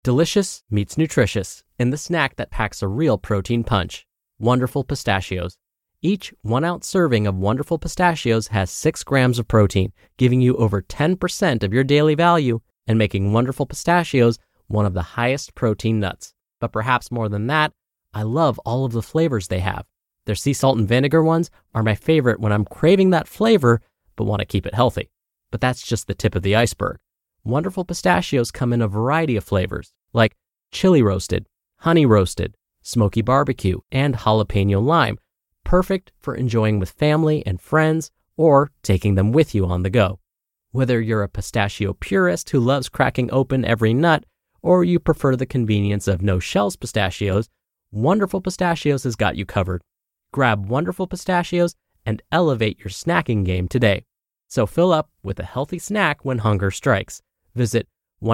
Delicious meets nutritious in the snack that packs a real protein punch. Wonderful Pistachios. Each 1-ounce serving of Wonderful Pistachios has 6 grams of protein, giving you over 10% of your daily value and making Wonderful Pistachios one of the highest protein nuts. But perhaps more than that, I love all of the flavors they have. Their sea salt and vinegar ones are my favorite when I'm craving that flavor but want to keep it healthy. But that's just the tip of the iceberg. Wonderful Pistachios come in a variety of flavors, like chili roasted, honey roasted, smoky barbecue, and jalapeno lime, perfect for enjoying with family and friends or taking them with you on the go. Whether you're a pistachio purist who loves cracking open every nut, or you prefer the convenience of no-shells pistachios, Wonderful Pistachios has got you covered. Grab Wonderful Pistachios and elevate your snacking game today. So fill up with a healthy snack when hunger strikes. Visit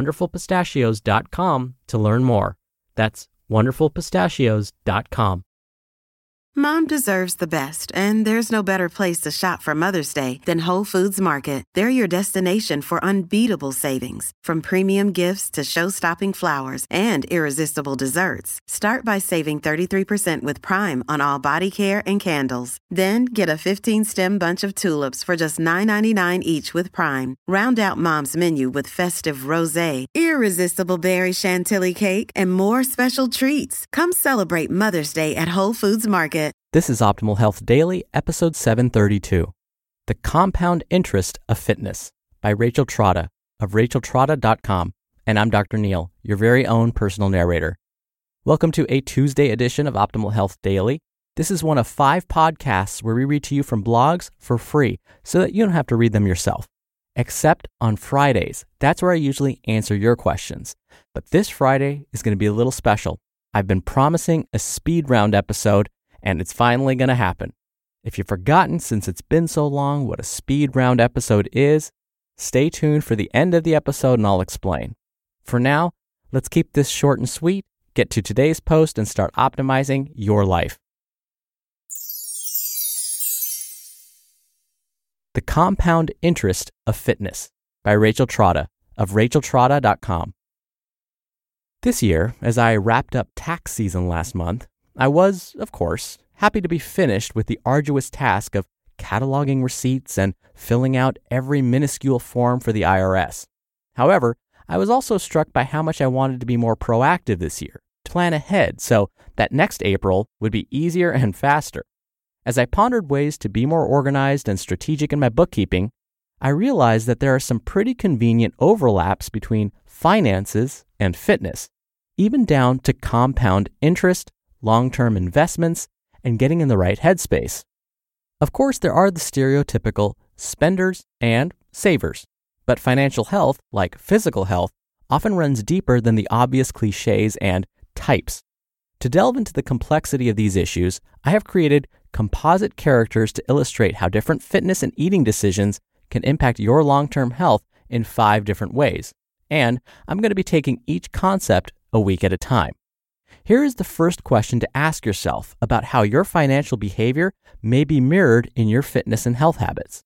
wonderfulpistachios.com to learn more. That's wonderfulpistachios.com. Mom deserves the best, and there's no better place to shop for Mother's Day than Whole Foods Market. They're your destination for unbeatable savings, from premium gifts to show-stopping flowers and irresistible desserts. Start by saving 33% with Prime on all body care and candles. Then get a 15-stem bunch of tulips for just $9.99 each with Prime. Round out Mom's menu with festive rosé, irresistible berry chantilly cake, and more special treats. Come celebrate Mother's Day at Whole Foods Market. This is Optimal Health Daily, episode 732. The Compound Interest of Fitness by Rachel Trotta of racheltrotta.com. And I'm Dr. Neil, your very own personal narrator. Welcome to a Tuesday edition of Optimal Health Daily. This is one of 5 podcasts where we read to you from blogs for free so that you don't have to read them yourself. Except on Fridays. That's where I usually answer your questions. But this Friday is going to be a little special. I've been promising a speed round episode, and it's finally going to happen. If you've forgotten since it's been so long what a speed round episode is, stay tuned for the end of the episode and I'll explain. For now, let's keep this short and sweet, get to today's post, and start optimizing your life. The Compound Interest of Fitness by Rachel Trotta of racheltrotta.com. This year, as I wrapped up tax season last month, I was, of course, happy to be finished with the arduous task of cataloging receipts and filling out every minuscule form for the IRS. However, I was also struck by how much I wanted to be more proactive this year, to plan ahead so that next April would be easier and faster. As I pondered ways to be more organized and strategic in my bookkeeping, I realized that there are some pretty convenient overlaps between finances and fitness, even down to compound interest, long-term investments, and getting in the right headspace. Of course, there are the stereotypical spenders and savers, but financial health, like physical health, often runs deeper than the obvious cliches and types. To delve into the complexity of these issues, I have created composite characters to illustrate how different fitness and eating decisions can impact your long-term health in 5 different ways. And I'm going to be taking each concept a week at a time. Here is the first question to ask yourself about how your financial behavior may be mirrored in your fitness and health habits.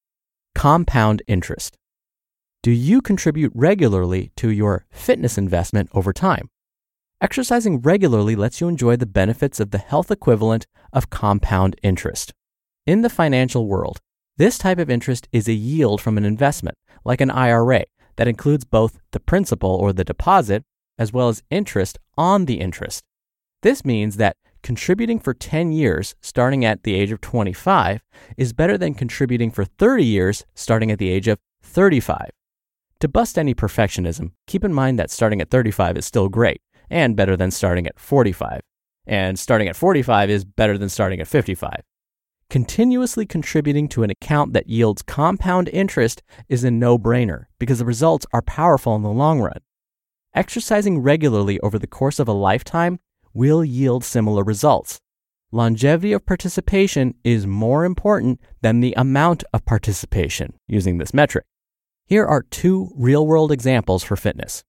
Compound interest. Do you contribute regularly to your fitness investment over time? Exercising regularly lets you enjoy the benefits of the health equivalent of compound interest. In the financial world, this type of interest is a yield from an investment, like an IRA, that includes both the principal or the deposit as well as interest on the interest. This means that contributing for 10 years starting at the age of 25 is better than contributing for 30 years starting at the age of 35. To bust any perfectionism, keep in mind that starting at 35 is still great and better than starting at 45. And starting at 45 is better than starting at 55. Continuously contributing to an account that yields compound interest is a no-brainer because the results are powerful in the long run. Exercising regularly over the course of a lifetime will yield similar results. Longevity of participation is more important than the amount of participation using this metric. Here are 2 real-world examples for fitness.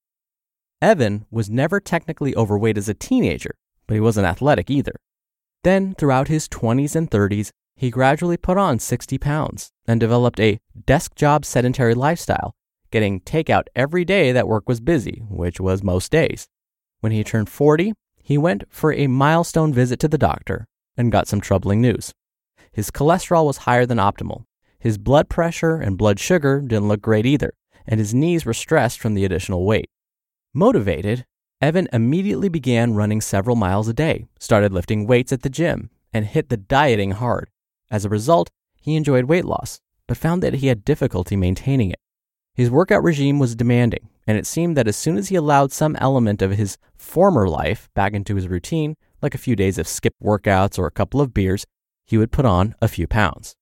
Evan was never technically overweight as a teenager, but he wasn't athletic either. Then, throughout his 20s and 30s, he gradually put on 60 pounds and developed a desk job sedentary lifestyle, getting takeout every day that work was busy, which was most days. When he turned 40, he went for a milestone visit to the doctor and got some troubling news. His cholesterol was higher than optimal. His blood pressure and blood sugar didn't look great either, and his knees were stressed from the additional weight. Motivated, Evan immediately began running several miles a day, started lifting weights at the gym, and hit the dieting hard. As a result, he enjoyed weight loss, but found that he had difficulty maintaining it. His workout regime was demanding, and it seemed that as soon as he allowed some element of his former life back into his routine, like a few days of skipped workouts or a couple of beers, he would put on a few pounds.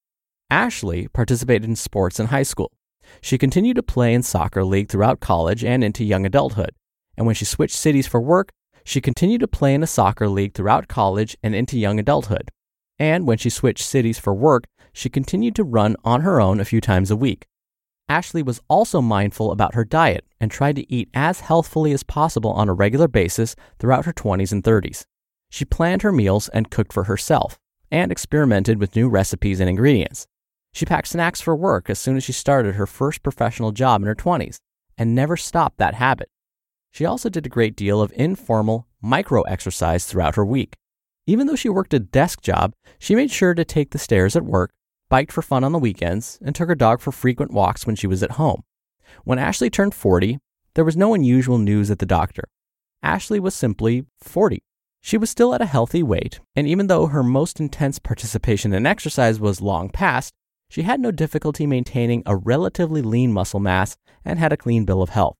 Ashley participated in sports in high school. She continued to play in soccer league throughout college and into young adulthood. And when she switched cities for work, she continued to play in a soccer league throughout college and into young adulthood. And when she switched cities for work, she continued to run on her own a few times a week. Ashley was also mindful about her diet and tried to eat as healthfully as possible on a regular basis throughout her 20s and 30s. She planned her meals and cooked for herself, and experimented with new recipes and ingredients. She packed snacks for work as soon as she started her first professional job in her 20s, and never stopped that habit. She also did a great deal of informal micro-exercise throughout her week. Even though she worked a desk job, she made sure to take the stairs at work, biked for fun on the weekends, and took her dog for frequent walks when she was at home. When Ashley turned 40, there was no unusual news at the doctor. Ashley was simply 40. She was still at a healthy weight, and even though her most intense participation in exercise was long past, she had no difficulty maintaining a relatively lean muscle mass and had a clean bill of health.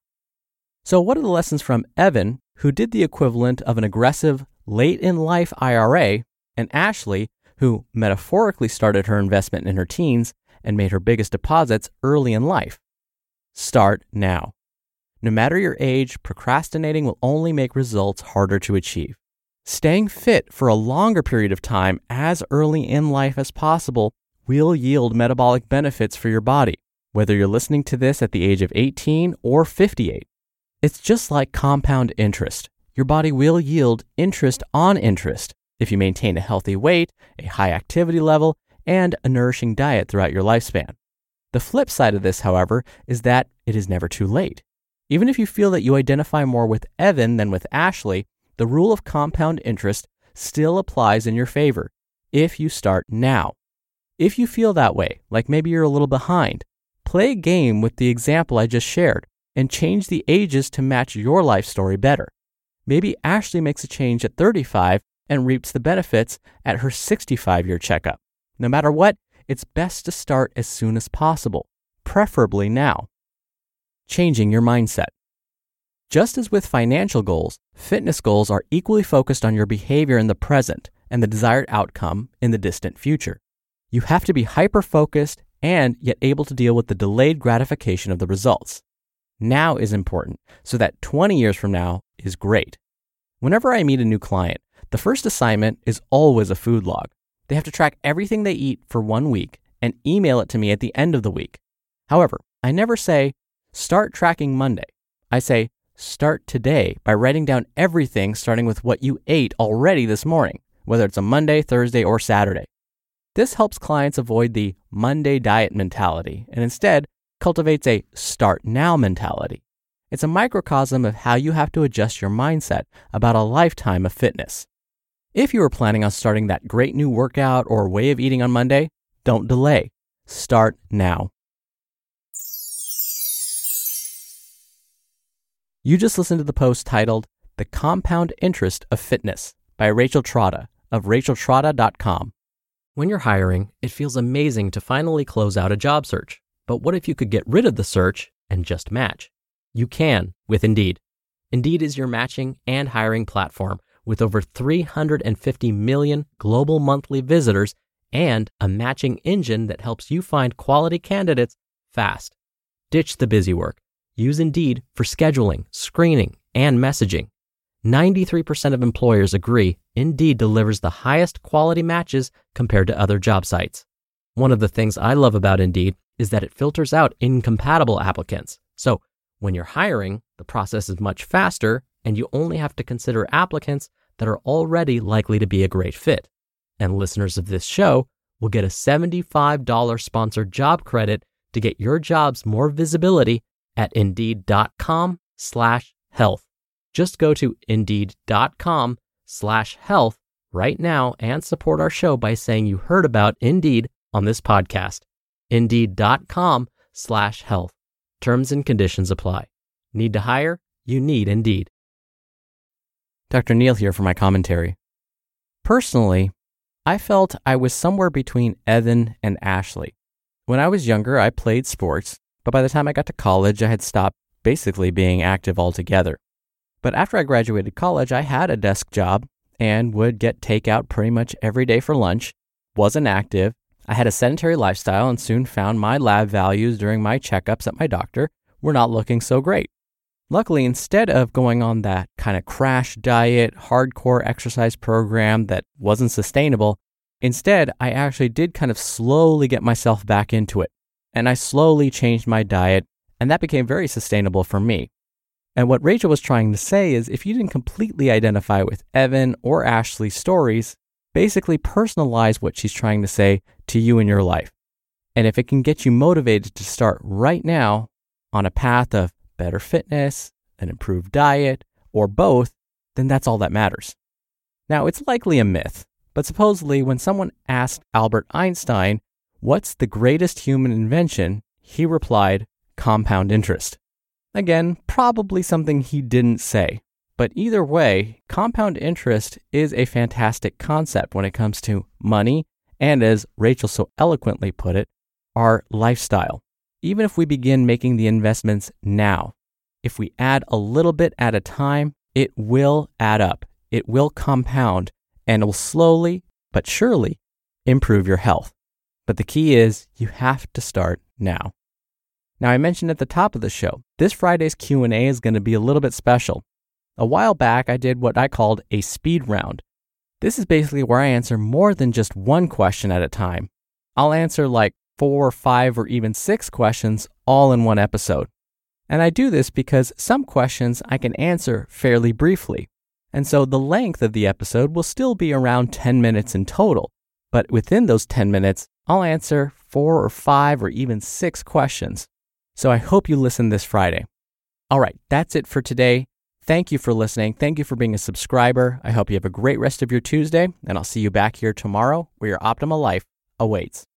So what are the lessons from Evan, who did the equivalent of an aggressive late-in-life IRA, and Ashley, who metaphorically started her investment in her teens and made her biggest deposits early in life? Start now. No matter your age, procrastinating will only make results harder to achieve. Staying fit for a longer period of time as early in life as possible will yield metabolic benefits for your body, whether you're listening to this at the age of 18 or 58. It's just like compound interest. Your body will yield interest on interest if you maintain a healthy weight, a high activity level, and a nourishing diet throughout your lifespan. The flip side of this, however, is that it is never too late. Even if you feel that you identify more with Evan than with Ashley, the rule of compound interest still applies in your favor if you start now. If you feel that way, like maybe you're a little behind, play a game with the example I just shared and change the ages to match your life story better. Maybe Ashley makes a change at 35 and reaps the benefits at her 65-year checkup. No matter what, it's best to start as soon as possible, preferably now. Changing your mindset. Just as with financial goals, fitness goals are equally focused on your behavior in the present and the desired outcome in the distant future. You have to be hyper-focused and yet able to deal with the delayed gratification of the results. Now is important, so that 20 years from now is great. Whenever I meet a new client, the first assignment is always a food log. They have to track everything they eat for 1 week and email it to me at the end of the week. However, I never say, start tracking Monday. I say, start today by writing down everything starting with what you ate already this morning, whether it's a Monday, Thursday, or Saturday. This helps clients avoid the Monday diet mentality and instead cultivates a start now mentality. It's a microcosm of how you have to adjust your mindset about a lifetime of fitness. If you are planning on starting that great new workout or way of eating on Monday, don't delay. Start now. You just listened to the post titled The Compound Interest of Fitness by Rachel Trotta of racheltrotta.com. When you're hiring, it feels amazing to finally close out a job search. But what if you could get rid of the search and just match? You can with Indeed. Indeed is your matching and hiring platform with over 350 million global monthly visitors and a matching engine that helps you find quality candidates fast. Ditch the busy work. Use Indeed for scheduling, screening, and messaging. 93% of employers agree Indeed delivers the highest quality matches compared to other job sites. One of the things I love about Indeed is that it filters out incompatible applicants. So when you're hiring, the process is much faster and you only have to consider applicants that are already likely to be a great fit. And listeners of this show will get a $75 sponsored job credit to get your jobs more visibility at Indeed.com/health. Just go to Indeed.com/health right now and support our show by saying you heard about Indeed on this podcast. Indeed.com/health. Terms and conditions apply. Need to hire? You need Indeed. Dr. Neal here for my commentary. Personally, I felt I was somewhere between Evan and Ashley. When I was younger, I played sports, but by the time I got to college, I had stopped basically being active altogether. But after I graduated college, I had a desk job and would get takeout pretty much every day for lunch, wasn't active. I had a sedentary lifestyle and soon found my lab values during my checkups at my doctor were not looking so great. Luckily, instead of going on that kind of crash diet, hardcore exercise program that wasn't sustainable, instead, I actually did kind of slowly get myself back into it. And I slowly changed my diet, and that became very sustainable for me. And what Rachel was trying to say is if you didn't completely identify with Evan or Ashley's stories, basically personalize what she's trying to say to you in your life. And if it can get you motivated to start right now on a path of better fitness, an improved diet, or both, then that's all that matters. Now, it's likely a myth, but supposedly when someone asked Albert Einstein, what's the greatest human invention, he replied, compound interest. Again, probably something he didn't say. But either way, compound interest is a fantastic concept when it comes to money and, as Rachel so eloquently put it, our lifestyle. Even if we begin making the investments now, if we add a little bit at a time, it will add up. It will compound and it will slowly but surely improve your health. But the key is you have to start now. Now, I mentioned at the top of the show, this Friday's Q&A is going to be a little bit special. A while back, I did what I called a speed round. This is basically where I answer more than just one question at a time. I'll answer like 4, 5, or even 6 questions all in one episode. And I do this because some questions I can answer fairly briefly. And so the length of the episode will still be around 10 minutes in total. But within those 10 minutes, I'll answer 4 or 5 or even 6 questions. So I hope you listen this Friday. All right, that's it for today. Thank you for listening. Thank you for being a subscriber. I hope you have a great rest of your Tuesday, and I'll see you back here tomorrow where your optimal life awaits.